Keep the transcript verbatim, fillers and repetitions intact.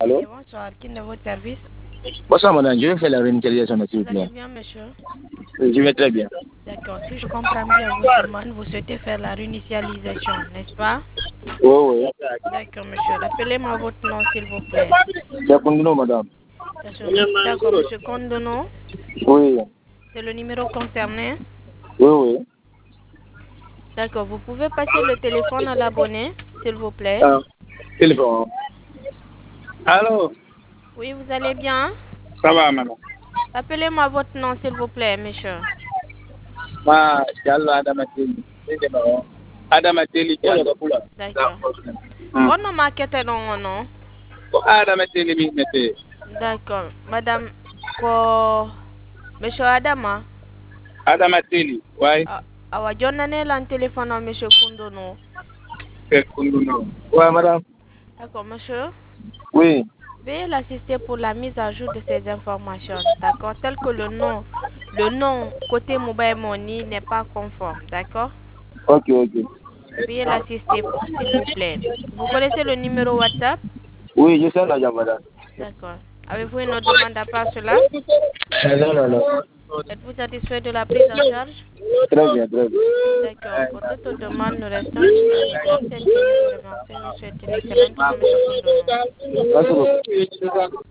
Allô? Et bonsoir, qui est de votre service? Bonsoir, madame. Je vais faire la réinitialisation, s'il vous Vous allez plaît. bien, monsieur? Euh, Je vais très bien. D'accord. Si je comprends bien votre demande, vous souhaitez faire la réinitialisation, n'est-ce pas? Oui, oui. D'accord, monsieur. Rappelez-moi votre nom, s'il vous plaît. C'est Kondino, madame. D'accord, monsieur Kondono. Oui, C'est le numéro concerné. oui, oui. D'accord. Vous pouvez passer le téléphone à l'abonné, s'il vous plaît. Ah, téléphone. Allô? Oui, vous allez bien? Ça va, madame? Rappelez-moi votre nom, s'il vous plaît, monsieur. Ma, Diallo Adamateli. Adamateli Diallo. D'accord. Hmm. On a marqué non, non? Adamateli, mi mette. D'accord. Madame, ko... Monsieur Adama? Adamateli, ouais. Ah, awa jonnane lan téléphone à monsieur Kundono. C'est Kondino. Ouais, madame. D'accord, monsieur. Oui. Veuillez l'assister pour la mise à jour de ces informations, d'accord, tel que le nom, le nom côté mobile money n'est pas conforme, d'accord. Ok, ok. Veuillez l'assister, s'il vous plaît. Vous connaissez le numéro WhatsApp? Oui, je sais la madame. D'accord. Avez-vous une autre demande à part cela? Euh, Non, non, non. Êtes-vous satisfait de la prise en charge? Très bien, très bien. D'accord. Pour toute demande, nous restons disponibles. C'est fini, vous remercie. Je vous souhaite une excellente journée, monsieur Kundono. Merci beaucoup.